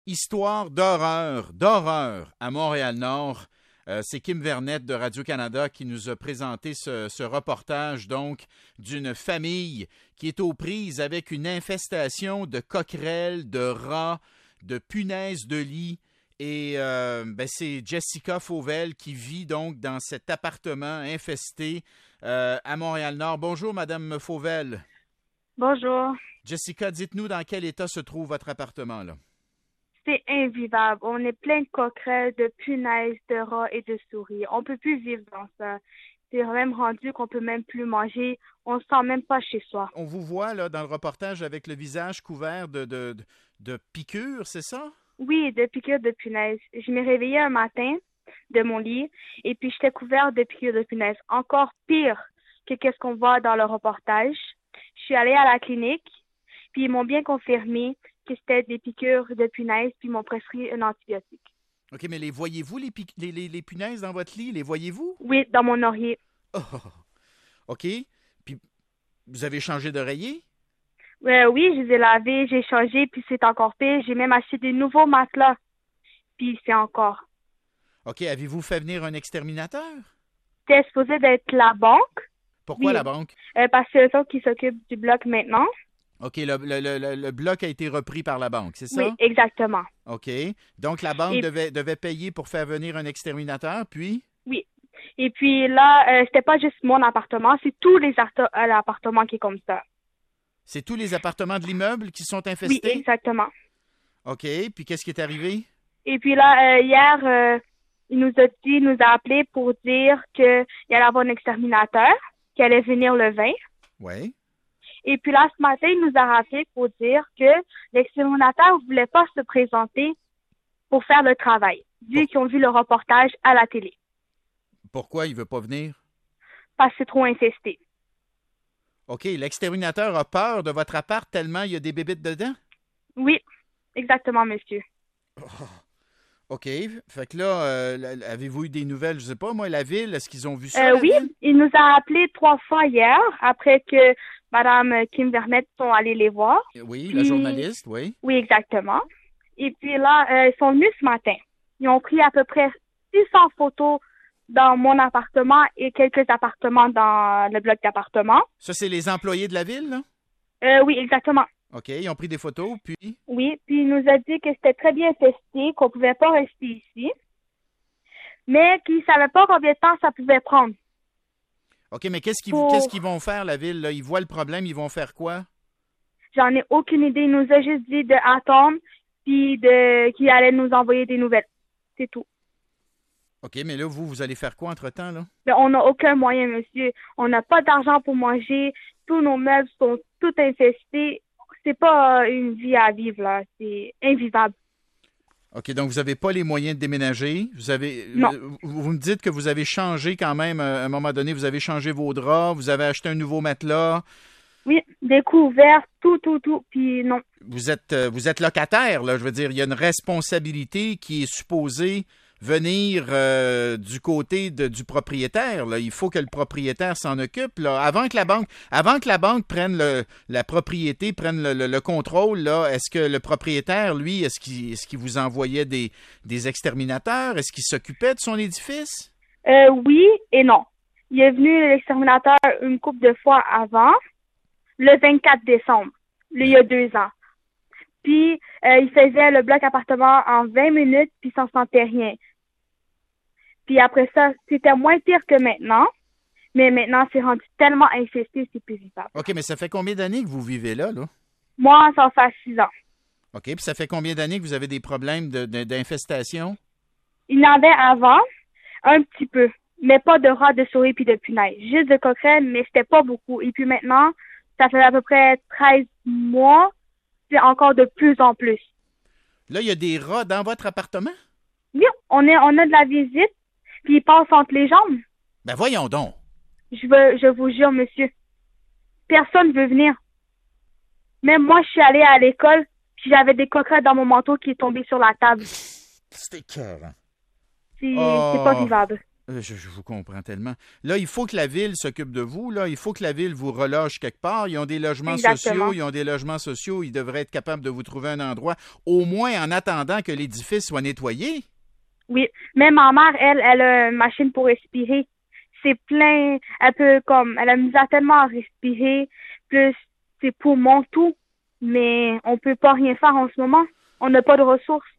Histoire d'horreur à Montréal-Nord. C'est Kim Vernet de Radio-Canada qui nous a présenté ce reportage donc d'une famille qui est aux prises avec une infestation de coquerelles, de rats, de punaises de lit. Et c'est Jessica Fauvel qui vit donc dans cet appartement infesté à Montréal-Nord. Bonjour, Madame Fauvel. Bonjour. Jessica, dites-nous dans quel état se trouve votre appartement, là. C'est invivable. On est plein de coquerelles, de punaises, de rats et de souris. On peut plus vivre dans ça. C'est même rendu qu'on peut même plus manger. On se sent même pas chez soi. On vous voit là dans le reportage avec le visage couvert de piqûres, c'est ça? Oui, de piqûres de punaises. Je m'ai réveillée un matin de mon lit et puis j'étais couverte de piqûres de punaises. Encore pire que qu'est-ce qu'on voit dans le reportage. Je suis allée à la clinique, puis ils m'ont bien confirmé que c'était des piqûres de punaises, puis ils m'ont prescrit un antibiotique. OK, mais les voyez-vous, les punaises dans votre lit? Les voyez-vous? Oui, dans mon oreiller. Oh, OK. Puis, vous avez changé d'oreiller? Oui, je les ai lavés, j'ai changé, puis c'est encore pire. J'ai même acheté des nouveaux matelas, puis c'est encore. OK, avez-vous fait venir un exterminateur? C'était supposé d'être la banque. Pourquoi Oui. la banque? Parce que c'est eux qui s'occupent du bloc maintenant. OK, le bloc a été repris par la banque, c'est ça? Oui, exactement. OK. Donc, la banque devait payer pour faire venir un exterminateur, puis? Oui. Et puis là, c'était pas juste mon appartement, c'est tous les appartements qui est comme ça. C'est tous les appartements de l'immeuble qui sont infestés? Oui, exactement. OK. Puis, qu'est-ce qui est arrivé? Et puis là, hier, il nous a appelé pour dire qu'il allait avoir un exterminateur, qui allait venir le 20. Oui. Et puis là, ce matin, il nous a rappelé pour dire que l'exterminateur ne voulait pas se présenter pour faire le travail, vu qu'ils ont vu le reportage à la télé. Pourquoi il ne veut pas venir? Parce que c'est trop infesté. OK, l'exterminateur a peur de votre appart tellement il y a des bébites dedans? Oui, exactement, monsieur. Oh, OK. Fait que là, avez-vous eu des nouvelles, je sais pas, moi, la ville, est-ce qu'ils ont vu ça? Oui, il nous a appelé 3 fois hier, après que Mme Kim Vernet sont allés les voir. Oui, la journaliste, oui. Oui, exactement. Et puis là, ils sont venus ce matin. Ils ont pris à peu près 600 photos dans mon appartement et quelques appartements dans le bloc d'appartements. Ça, c'est les employés de la ville, là? Oui, exactement. OK, ils ont pris des photos, puis? Oui, puis il nous a dit que c'était très bien infesté, qu'on pouvait pas rester ici, mais qu'il savait pas combien de temps ça pouvait prendre. OK, mais qu'est-ce qu'ils vont faire, la ville, là? Ils voient le problème, ils vont faire quoi? J'en ai aucune idée. Il nous a juste dit d'attendre, puis qu'il allait nous envoyer des nouvelles. C'est tout. OK, mais là, vous allez faire quoi entre-temps, là? Mais on n'a aucun moyen, monsieur. On n'a pas d'argent pour manger. Tous nos meubles sont tout infestés. C'est pas une vie à vivre, là. C'est invivable. OK, donc vous n'avez pas les moyens de déménager. Non. Vous me dites que vous avez changé quand même, à un moment donné, vous avez changé vos draps, vous avez acheté un nouveau matelas. Oui, des couverts, tout, puis non. Vous êtes locataire, là, je veux dire, il y a une responsabilité qui est supposée venir du côté du propriétaire, là. Il faut que le propriétaire s'en occupe, là. Avant que la banque prenne la propriété, prenne le contrôle, là, est-ce que le propriétaire, lui, est-ce qu'il vous envoyait des exterminateurs? Est-ce qu'il s'occupait de son édifice? Oui et non. Il est venu l'exterminateur une couple de fois avant, le 24 décembre, il y a 2 ans. Puis, il faisait le bloc appartement en 20 minutes, puis il s'en sentait rien. Puis après ça, c'était moins pire que maintenant. Mais maintenant, c'est rendu tellement infesté, c'est plus vivable. OK, mais ça fait combien d'années que vous vivez là? Moi, ça fait 6 ans. OK, puis ça fait combien d'années que vous avez des problèmes d'infestation? Il y en avait avant, un petit peu. Mais pas de rats, de souris puis de punaises. Juste de coquerelles, mais c'était pas beaucoup. Et puis maintenant, ça fait à peu près 13 mois. C'est encore de plus en plus. Là, il y a des rats dans votre appartement? Oui, on a de la visite, puis ils passent entre les jambes. Ben voyons donc. Je vous jure, monsieur, personne veut venir. Même moi, je suis allée à l'école, puis j'avais des coquerelles dans mon manteau qui est tombé sur la table. C'était écœurant. C'est pas vivable. Je vous comprends tellement. Là, il faut que la Ville s'occupe de vous. Là. Il faut que la Ville vous reloge quelque part. Ils ont des logements sociaux. Ils devraient être capables de vous trouver un endroit, au moins en attendant que l'édifice soit nettoyé. Oui, mais ma mère, elle a une machine pour respirer. C'est plein, elle a misère tellement à respirer, plus ses poumons, tout. Mais on peut pas rien faire en ce moment. On n'a pas de ressources.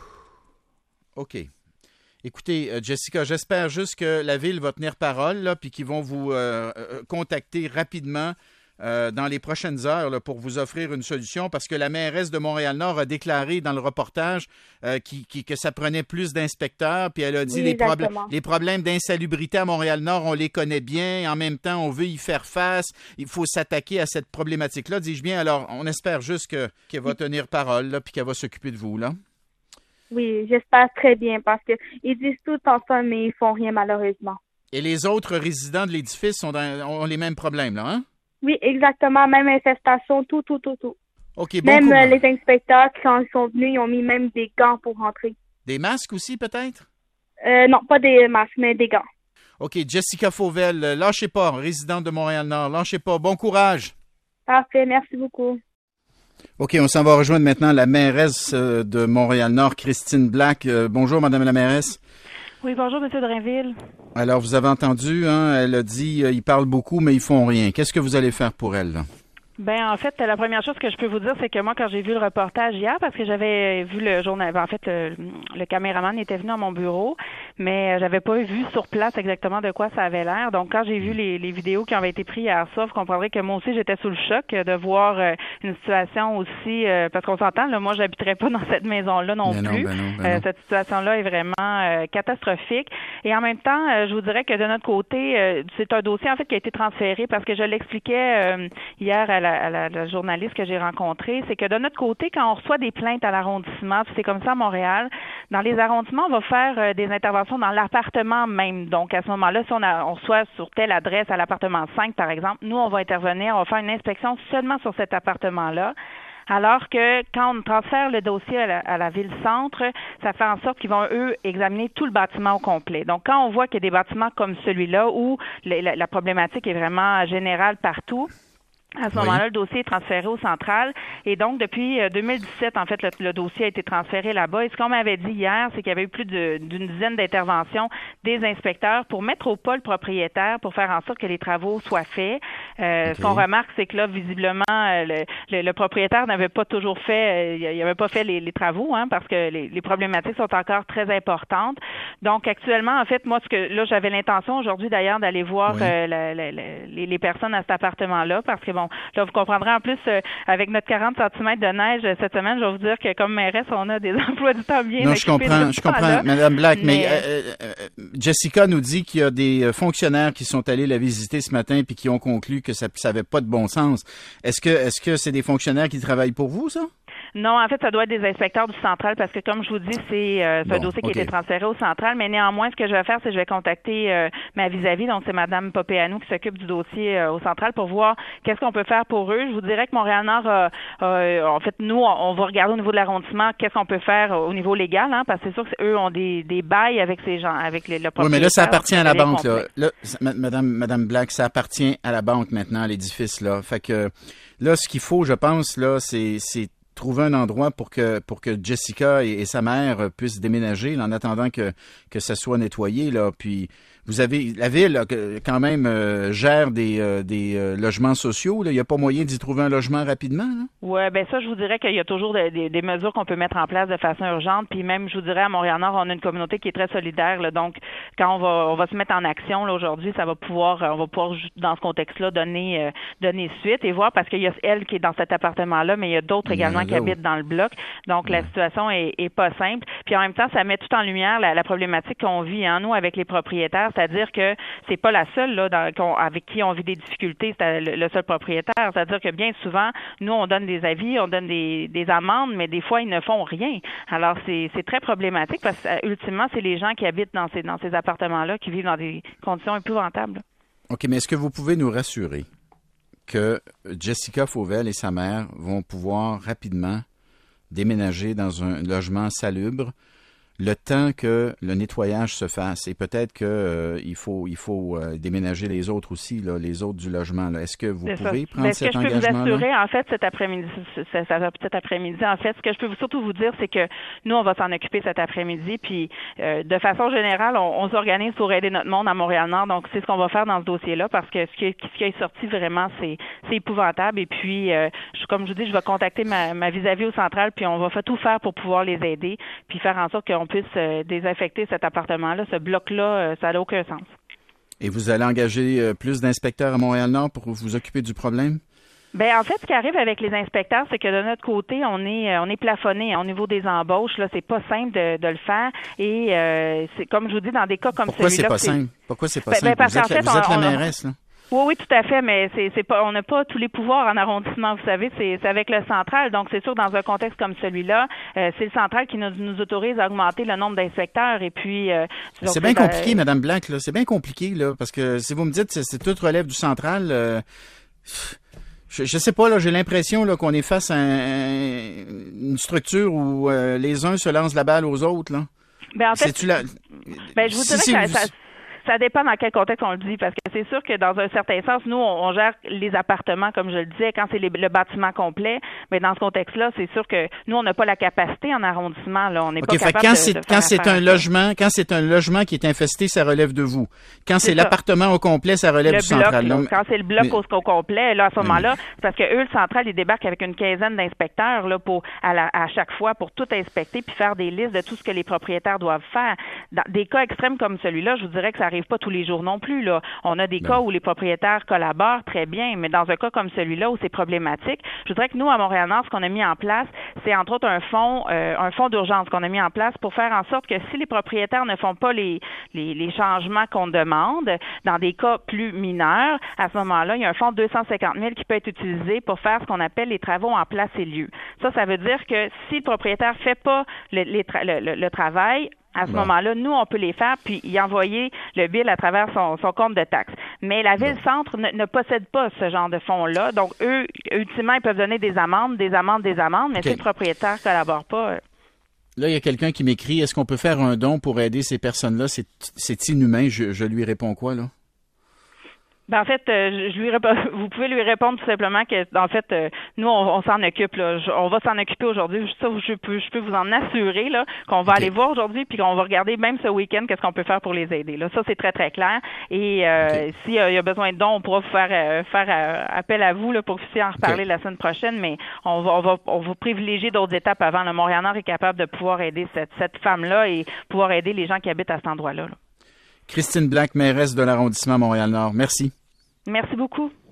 OK. Écoutez, Jessica, j'espère juste que la Ville va tenir parole, là, puis qu'ils vont vous contacter rapidement dans les prochaines heures là, pour vous offrir une solution, parce que la mairesse de Montréal-Nord a déclaré dans le reportage que ça prenait plus d'inspecteurs, puis elle a dit les problèmes d'insalubrité à Montréal-Nord, on les connaît bien, en même temps, on veut y faire face, il faut s'attaquer à cette problématique-là, dis-je bien. Alors, on espère juste qu'elle va tenir parole, là, puis qu'elle va s'occuper de vous, là. Oui, j'espère très bien parce que ils disent tout le temps ça, mais ils font rien malheureusement. Et les autres résidents de l'édifice ont les mêmes problèmes, là, hein? Oui, exactement. Même infestation, tout. OK, bon même courage. Les inspecteurs, quand ils sont venus, ils ont mis même des gants pour rentrer. Des masques aussi, peut-être? Non, pas des masques, mais des gants. OK, Jessica Fauvel, lâchez pas, résidente de Montréal-Nord, lâchez pas. Bon courage. Parfait, merci beaucoup. OK, on s'en va rejoindre maintenant la mairesse de Montréal-Nord, Christine Black. Bonjour, Madame la mairesse. Oui, bonjour, M. Drainville. Alors, vous avez entendu, hein, elle a dit ils parlent beaucoup, mais ils font rien. Qu'est-ce que vous allez faire pour elle, là? Ben en fait, la première chose que je peux vous dire, c'est que moi, quand j'ai vu le reportage hier, parce que j'avais vu le journal, en fait, le caméraman était venu à mon bureau, mais j'avais pas vu sur place exactement de quoi ça avait l'air. Donc, quand j'ai vu les vidéos qui avaient été prises hier soir, vous comprendrez que moi aussi, j'étais sous le choc de voir une situation aussi, parce qu'on s'entend, là, moi, j'habiterais pas dans cette maison-là non plus. Non. Cette situation-là est vraiment catastrophique. Et en même temps, je vous dirais que de notre côté, c'est un dossier, en fait, qui a été transféré parce que je l'expliquais hier à la journaliste que j'ai rencontrée, c'est que de notre côté, quand on reçoit des plaintes à l'arrondissement, c'est comme ça à Montréal, dans les arrondissements, on va faire des interventions dans l'appartement même. Donc, à ce moment-là, si on reçoit sur telle adresse à l'appartement 5, par exemple, nous, on va intervenir, on va faire une inspection seulement sur cet appartement-là. Alors que quand on transfère le dossier à la ville-centre, ça fait en sorte qu'ils vont, eux, examiner tout le bâtiment au complet. Donc, quand on voit qu'il y a des bâtiments comme celui-là où la problématique est vraiment générale partout, à ce moment-là, le dossier est transféré au central. Et donc, depuis 2017, en fait, le dossier a été transféré là-bas. Et ce qu'on m'avait dit hier, c'est qu'il y avait eu plus d'une dizaine d'interventions des inspecteurs pour mettre au pas le propriétaire pour faire en sorte que les travaux soient faits. Ce qu'on remarque, c'est que là, visiblement, le propriétaire n'avait pas toujours fait, il n'avait pas fait les travaux, hein, parce que les problématiques sont encore très importantes. Donc, actuellement, en fait, moi, là, j'avais l'intention aujourd'hui, d'ailleurs, d'aller voir les personnes à cet appartement-là, parce que, bon, là, vous comprendrez en plus, avec notre 40 cm de neige cette semaine, je vais vous dire que comme mairesse, on a des emplois du temps bien occupés. Non, je comprends, Mme Black, mais Jessica nous dit qu'il y a des fonctionnaires qui sont allés la visiter ce matin puis qui ont conclu que ça n'avait pas de bon sens. Est-ce que c'est des fonctionnaires qui travaillent pour vous, ça? Non, en fait, ça doit être des inspecteurs du central parce que, comme je vous dis, c'est un dossier qui a été transféré au central. Mais néanmoins, ce que je vais faire, c'est que je vais contacter ma vis-à-vis, donc c'est Mme Popéanou qui s'occupe du dossier au central pour voir qu'est-ce qu'on peut faire pour eux. Je vous dirais que Montréal-Nord, en fait, nous, on va regarder au niveau de l'arrondissement qu'est-ce qu'on peut faire au niveau légal, hein, parce que c'est sûr qu'eux ont des bails avec ces gens, avec le propriétaire. Oui, mais là, ça appartient à la banque, là. Là, Madame Black, ça appartient à la banque maintenant, l'édifice, là. Fait que là, ce qu'il faut, je pense, là, c'est trouver un endroit pour que Jessica et sa mère puissent déménager là, en attendant que ça soit nettoyé, là. Puis la ville là, quand même gère des logements sociaux. Là. Il n'y a pas moyen d'y trouver un logement rapidement. Oui, ben ça, je vous dirais qu'il y a toujours des mesures qu'on peut mettre en place de façon urgente. Puis même, je vous dirais, à Montréal-Nord, on a une communauté qui est très solidaire. Là. Donc, quand on va se mettre en action là, aujourd'hui, on va pouvoir dans ce contexte-là donner suite et voir, parce qu'il y a elle qui est dans cet appartement-là, mais il y a d'autres également qui habitent dans le bloc. Donc, la situation est pas simple. Puis en même temps, ça met tout en lumière la problématique qu'on vit, hein, nous, avec les propriétaires. C'est-à-dire que c'est pas la seule là avec qui on vit des difficultés, c'est le seul propriétaire. C'est-à-dire que bien souvent, nous, on donne des avis, on donne des amendes, mais des fois, ils ne font rien. Alors, c'est très problématique parce que, ultimement, c'est les gens qui habitent dans ces appartements-là qui vivent dans des conditions épouvantables. OK, mais est-ce que vous pouvez nous rassurer que Jessica Fauvel et sa mère vont pouvoir rapidement déménager dans un logement salubre le temps que le nettoyage se fasse. Et peut-être que il faut déménager les autres aussi, là, les autres du logement. Là. Est-ce que vous pouvez prendre cet engagement-là? Ce que je peux vous assurer, en fait, cet après-midi, en fait, ce que je peux surtout vous dire, c'est que nous, on va s'en occuper cet après-midi. Puis, de façon générale, on s'organise pour aider notre monde à Montréal-Nord. Donc, c'est ce qu'on va faire dans ce dossier-là, parce que ce qui est sorti vraiment, c'est épouvantable. Et puis, comme je vous dis, je vais contacter ma vis-à-vis au central, puis on va tout faire pour pouvoir les aider, puis faire en sorte qu'on puisse désinfecter cet appartement-là, ce bloc-là, ça n'a aucun sens. Et vous allez engager plus d'inspecteurs à Montréal-Nord pour vous occuper du problème? Ben en fait, ce qui arrive avec les inspecteurs, c'est que de notre côté, on est plafonné au niveau des embauches. Là, c'est pas simple de le faire. Et c'est comme je vous dis, dans des cas comme celui-là. Pourquoi c'est pas simple? Vous êtes la mairesse, là. Oui, tout à fait, mais c'est pas, on n'a pas tous les pouvoirs en arrondissement, vous savez, c'est avec le central. Donc, c'est sûr, dans un contexte comme celui-là, c'est le central qui nous autorise à augmenter le nombre d'inspecteurs. Et puis, c'est bien compliqué, Madame Blanc, là. C'est bien compliqué, là, parce que si vous me dites c'est tout relève du central, je sais pas, là, j'ai l'impression là qu'on est face à une structure où les uns se lancent la balle aux autres, là. Ben en fait, je vous dirais que ça dépend dans quel contexte on le dit, parce que c'est sûr que dans un certain sens, nous, on gère les appartements, comme je le disais, quand c'est le bâtiment complet, mais dans ce contexte-là, c'est sûr que nous, on n'a pas la capacité en arrondissement, là, on n'est pas capable quand c'est un logement qui est infesté, ça relève de vous. Quand c'est l'appartement au complet, ça relève du central. Là, quand c'est le bloc au complet, là, à ce moment-là, c'est parce que eux, le central, ils débarquent avec une quinzaine d'inspecteurs, là, à chaque fois, pour tout inspecter puis faire des listes de tout ce que les propriétaires doivent faire. Dans des cas extrêmes comme celui-là, je vous dirais que ça arrive pas tous les jours non plus, là. On a des cas où les propriétaires collaborent très bien, mais dans un cas comme celui-là où c'est problématique, je dirais que nous, à Montréal-Nord, ce qu'on a mis en place, c'est entre autres un fonds d'urgence qu'on a mis en place pour faire en sorte que si les propriétaires ne font pas les changements qu'on demande, dans des cas plus mineurs, à ce moment-là, il y a un fonds de 250 000 qui peut être utilisé pour faire ce qu'on appelle les travaux en place et lieu. Ça veut dire que si le propriétaire fait pas le travail, à ce moment-là, nous, on peut les faire puis y envoyer le bill à travers son compte de taxes. Mais la Ville-Centre ne possède pas ce genre de fonds-là. Donc, eux, ultimement, ils peuvent donner des amendes, mais si le propriétaire ne collabore pas... Là, il y a quelqu'un qui m'écrit, est-ce qu'on peut faire un don pour aider ces personnes-là? C'est inhumain. Je lui réponds quoi, là? Ben en fait, vous pouvez lui répondre tout simplement que, en fait, nous, on s'en occupe, là. On va s'en occuper aujourd'hui. Ça, je peux vous en assurer, là, qu'on va aller voir aujourd'hui puis qu'on va regarder même ce week-end qu'est-ce qu'on peut faire pour les aider, là. Ça, c'est très, très clair. Et, s'il y a besoin de dons, on pourra vous faire appel à vous, là, pour que vous puissiez en reparler la semaine prochaine, mais on va privilégier d'autres étapes avant. Le Montréal-Nord est capable de pouvoir aider cette femme-là et pouvoir aider les gens qui habitent à cet endroit-là, là. Christine Blanc, mairesse de l'arrondissement Montréal-Nord. Merci. Merci beaucoup.